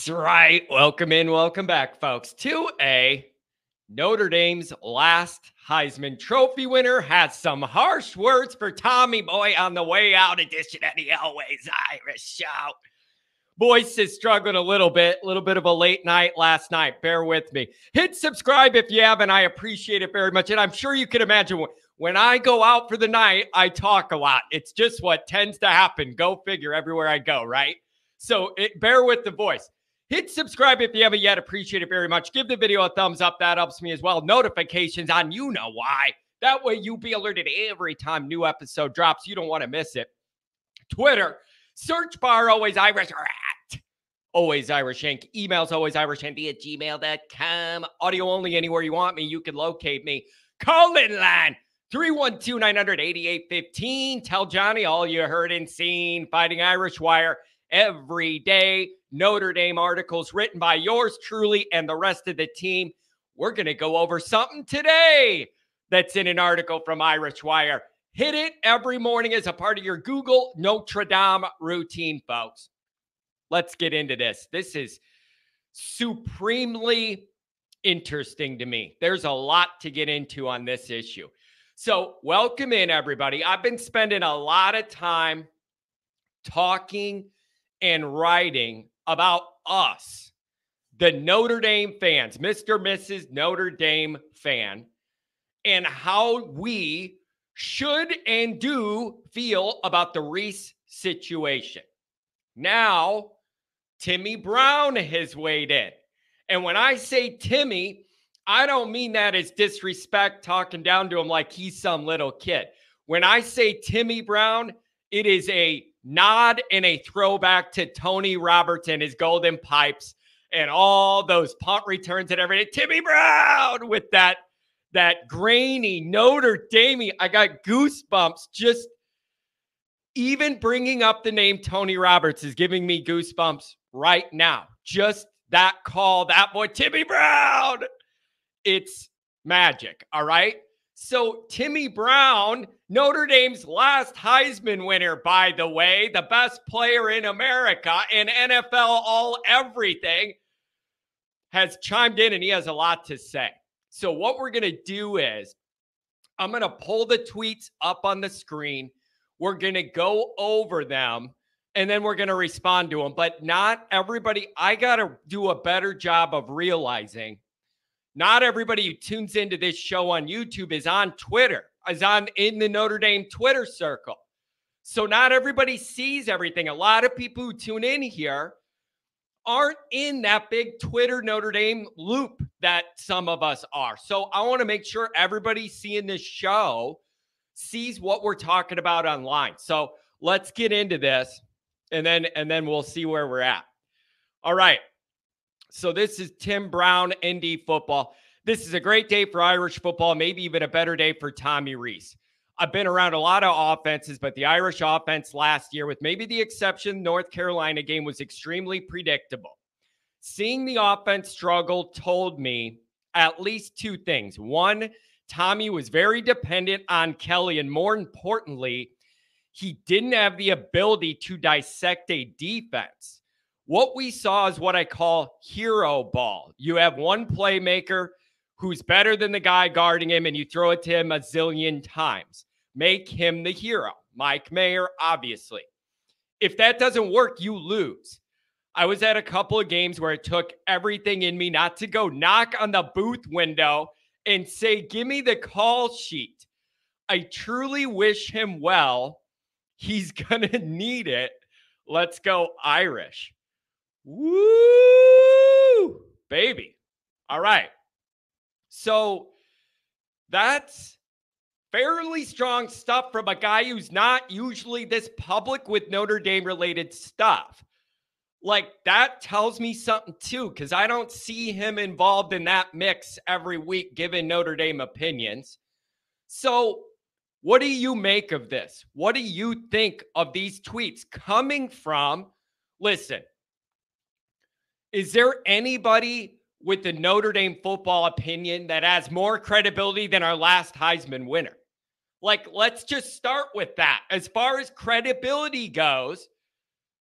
That's right. Welcome in, welcome back, folks, to a Notre Dame's last Heisman Trophy winner has some harsh words for Tommy Boy on the way out edition of the Always Irish Show. Voice is struggling a little bit of a late night last night. Bear with me. Hit subscribe if you haven't. I appreciate it very much. And I'm sure you can imagine when I go out for the night, I talk a lot. It's just what tends to happen. Go figure everywhere I go, right? So bear with the voice. Hit subscribe if you haven't yet. Appreciate it very much. Give the video a thumbs up. That helps me as well. Notifications on you know why. That way you'll be alerted every time new episode drops. You don't want to miss it. Twitter, search bar Always Irish or at Always Irish Inc. Emails alwaysirishinc@gmail.com. Audio only anywhere you want me. You can locate me. Call-in line 312-900-8815. Tell Johnny all you heard and seen. Fighting Irish Wire every day. Notre Dame articles written by yours truly and the rest of the team. We're going to go over something today that's in an article from Irish Wire. Hit it every morning as a part of your Google Notre Dame routine, folks. Let's get into this. This is supremely interesting to me. There's a lot to get into on this issue. So welcome in, everybody. I've been spending a lot of time talking and writing about us, the Notre Dame fans, Mr. Mrs. Notre Dame fan, and how we should and do feel about the Reese situation. Now, Timmy Brown has weighed in. And when I say Timmy, I don't mean that as disrespect, talking down to him like he's some little kid. When I say Timmy Brown, it is a nod and a throwback to Tony Roberts and his golden pipes and all those punt returns and everything. Timmy Brown with that grainy Notre Dame. I got goosebumps. Just even bringing up the name Tony Roberts is giving me goosebumps right now. Just that call, that boy, Timmy Brown. It's magic, all right? So Timmy Brown, Notre Dame's last Heisman winner, by the way, the best player in America and NFL all everything, has chimed in and he has a lot to say. So what we're going to do is I'm going to pull the tweets up on the screen. We're going to go over them and then we're going to respond to them. But not everybody, I got to do a better job of realizing not everybody who tunes into this show on YouTube is on Twitter, is in the Notre Dame Twitter circle. So not everybody sees everything. A lot of people who tune in here aren't in that big Twitter Notre Dame loop that some of us are. So I want to make sure everybody seeing this show sees what we're talking about online. So let's get into this and then we'll see where we're at. All right. So this is Tim Brown, ND football. This is a great day for Irish football, maybe even a better day for Tommy Reese. I've been around a lot of offenses, but the Irish offense last year, with maybe the exception North Carolina game, was extremely predictable. Seeing the offense struggle told me at least two things. One, Tommy was very dependent on Kelly, and more importantly, he didn't have the ability to dissect a defense. What we saw is what I call hero ball. You have one playmaker who's better than the guy guarding him, and you throw it to him a zillion times. Make him the hero. Mike Mayer, obviously. If that doesn't work, you lose. I was at a couple of games where it took everything in me not to go knock on the booth window and say, give me the call sheet. I truly wish him well. He's going to need it. Let's go Irish. Woo, baby. All right. So that's fairly strong stuff from a guy who's not usually this public with Notre Dame related stuff. Like, that tells me something too, because I don't see him involved in that mix every week giving Notre Dame opinions. So what do you make of this? What do you think of these tweets coming from, listen, is there anybody with the Notre Dame football opinion that has more credibility than our last Heisman winner? Like, let's just start with that. As far as credibility goes,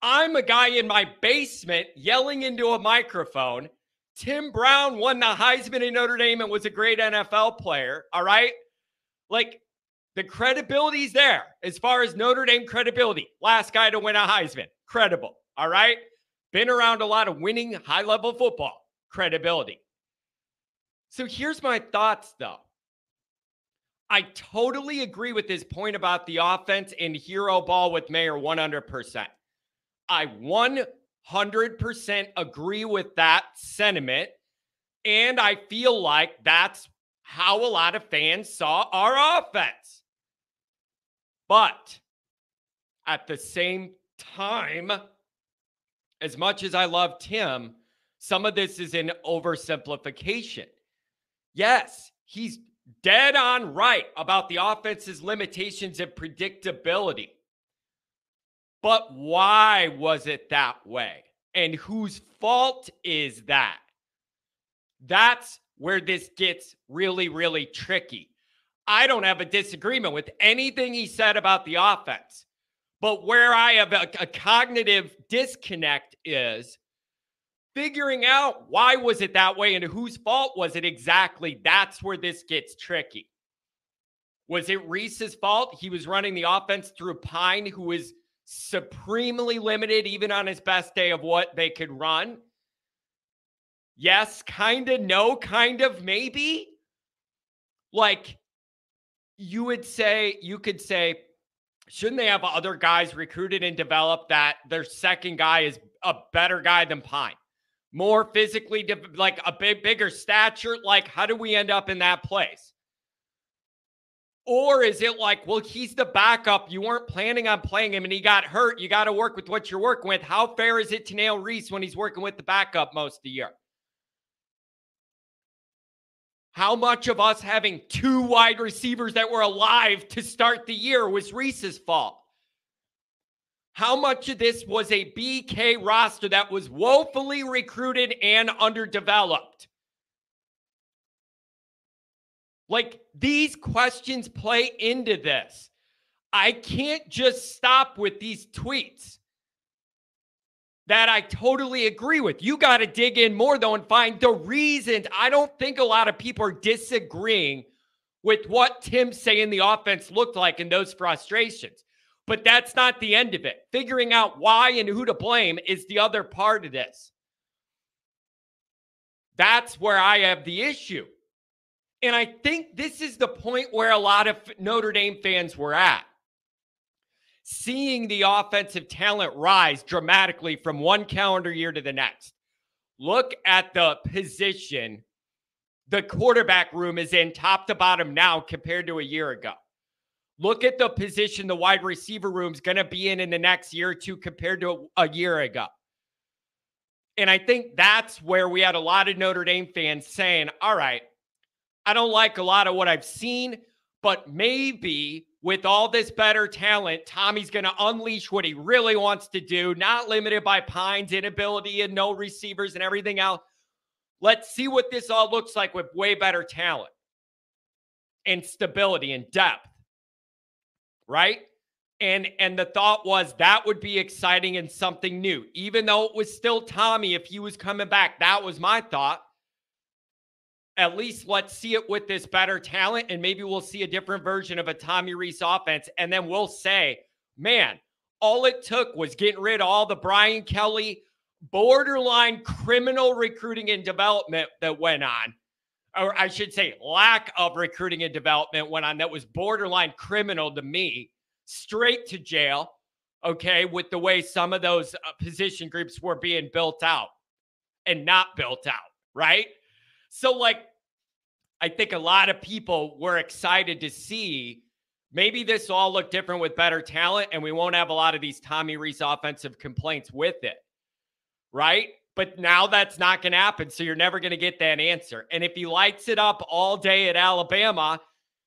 I'm a guy in my basement yelling into a microphone. Tim Brown won the Heisman in Notre Dame and was a great NFL player. All right. Like, the credibility's there as far as Notre Dame credibility. Last guy to win a Heisman. Credible. All right. Been around a lot of winning high-level football. Credibility. So here's my thoughts, though. I totally agree with his point about the offense and hero ball with Mayer 100%. I 100% agree with that sentiment. And I feel like that's how a lot of fans saw our offense. But at the same time, as much as I love Tim, some of this is an oversimplification. Yes, he's dead on right about the offense's limitations and predictability. But why was it that way? And whose fault is that? That's where this gets really, really tricky. I don't have a disagreement with anything he said about the offense. But where I have a cognitive disconnect is figuring out why was it that way and whose fault was it exactly. That's where this gets tricky. Was it Reese's fault? He was running the offense through Pine, who was supremely limited even on his best day of what they could run. Yes, kind of, no, kind of, maybe. Like, you could say, shouldn't they have other guys recruited and developed that their second guy is a better guy than Pine? More physically, like a bigger stature? Like, how do we end up in that place? Or is it like, well, he's the backup. You weren't planning on playing him and he got hurt. You got to work with what you're working with. How fair is it to nail Reese when he's working with the backup most of the year? How much of us having two wide receivers that were alive to start the year was Reese's fault? How much of this was a BK roster that was woefully recruited and underdeveloped? Like, these questions play into this. I can't just stop with these tweets that I totally agree with. You got to dig in more, though, and find the reasons. I don't think a lot of people are disagreeing with what Tim's saying the offense looked like and those frustrations. But that's not the end of it. Figuring out why and who to blame is the other part of this. That's where I have the issue. And I think this is the point where a lot of Notre Dame fans were at. Seeing the offensive talent rise dramatically from one calendar year to the next. Look at the position the quarterback room is in top to bottom now compared to a year ago. Look at the position the wide receiver room is going to be in the next year or two compared to a year ago. And I think that's where we had a lot of Notre Dame fans saying, all right, I don't like a lot of what I've seen, but maybe with all this better talent, Tommy's going to unleash what he really wants to do, not limited by Pine's inability and no receivers and everything else. Let's see what this all looks like with way better talent and stability and depth, right? And the thought was that would be exciting and something new, even though it was still Tommy if he was coming back. That was my thought. At least let's see it with this better talent, and maybe we'll see a different version of a Tommy Rees offense. And then we'll say, man, all it took was getting rid of all the Brian Kelly borderline criminal recruiting and development that went on. Or I should say lack of recruiting and development went on that was borderline criminal to me. Straight to jail, okay, with the way some of those position groups were being built out and not built out, right? So, like, I think a lot of people were excited to see maybe this all look different with better talent and we won't have a lot of these Tommy Rees offensive complaints with it, right? But now that's not going to happen, so you're never going to get that answer. And if he lights it up all day at Alabama,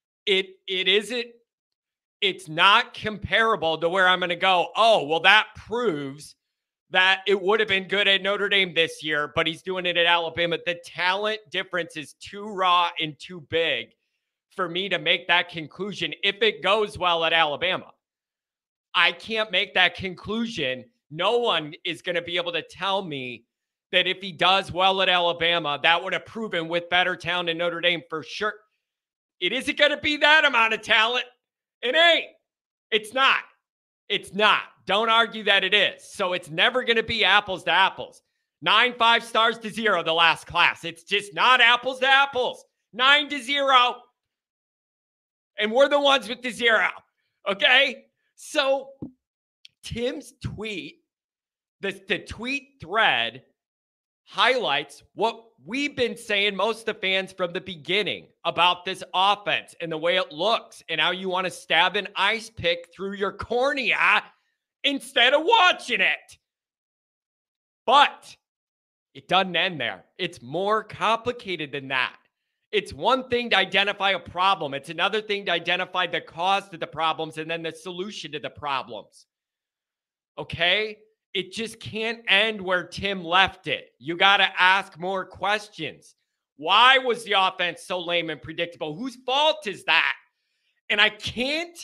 it's not comparable to where I'm going to go, oh, well, that proves that it would have been good at Notre Dame this year, but he's doing it at Alabama. The talent difference is too raw and too big for me to make that conclusion if it goes well at Alabama. I can't make that conclusion No one is going to be able to tell me that if he does well at Alabama, that would have proven with better talent in Notre Dame for sure. It isn't going to be that amount of talent. It ain't. It's not. It's not. Don't argue that it is. So it's never going to be apples to apples. 9 5-stars to 0 the last class. It's just not apples to apples. 9 to 0. And we're the ones with the 0. Okay? So Tim's tweet, the tweet thread highlights what we've been saying, most of the fans from the beginning, about this offense and the way it looks and how you want to stab an ice pick through your cornea instead of watching it. But it doesn't end there. It's more complicated than that. It's one thing to identify a problem. It's another thing to identify the cause to the problems and then the solution to the problems. Okay? It just can't end where Tim left it. You got to ask more questions. Why was the offense so lame and predictable? Whose fault is that? And I can't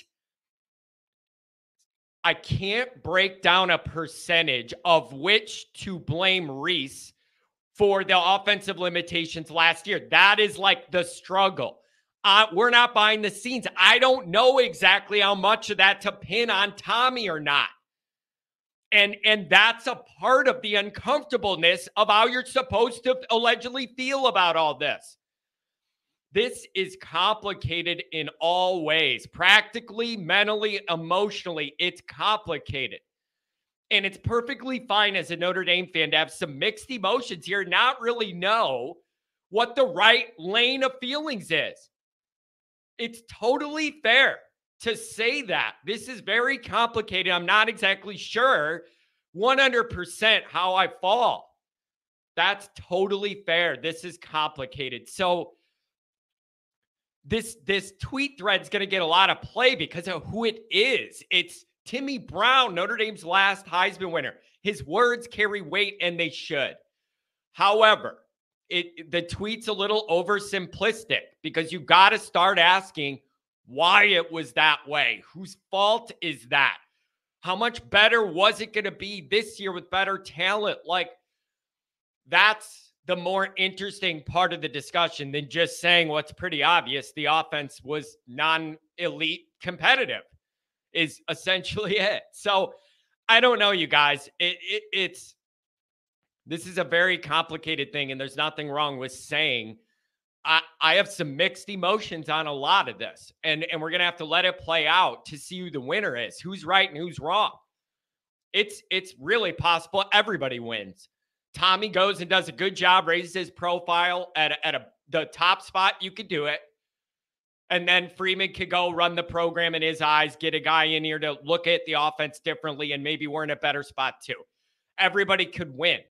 break down a percentage of which to blame Reese for the offensive limitations last year. That is like the struggle. We're not behind the scenes. I don't know exactly how much of that to pin on Tommy or not. And that's a part of the uncomfortableness of how you're supposed to allegedly feel about all this. This is complicated in all ways. Practically, mentally, emotionally, it's complicated. And it's perfectly fine as a Notre Dame fan to have some mixed emotions here, not really know what the right lane of feelings is. It's totally fair to say that. This is very complicated. I'm not exactly sure 100% how I fall. That's totally fair. This is complicated. So this tweet thread is going to get a lot of play because of who it is. It's Timmy Brown, Notre Dame's last Heisman winner. His words carry weight, and they should. However, the tweet's a little oversimplistic because you got to start asking why it was that way. Whose fault is that? How much better was it going to be this year with better talent? Like, that's the more interesting part of the discussion than just saying what's pretty obvious. The offense was non-elite competitive is essentially it. So I don't know, you guys. This is a very complicated thing, and there's nothing wrong with saying I have some mixed emotions on a lot of this, and we're going to have to let it play out to see who the winner is, who's right and who's wrong. It's really possible everybody wins. Tommy goes and does a good job, raises his profile at the top spot. You could do it. And then Freeman could go run the program in his eyes, get a guy in here to look at the offense differently, and maybe we're in a better spot too. Everybody could win.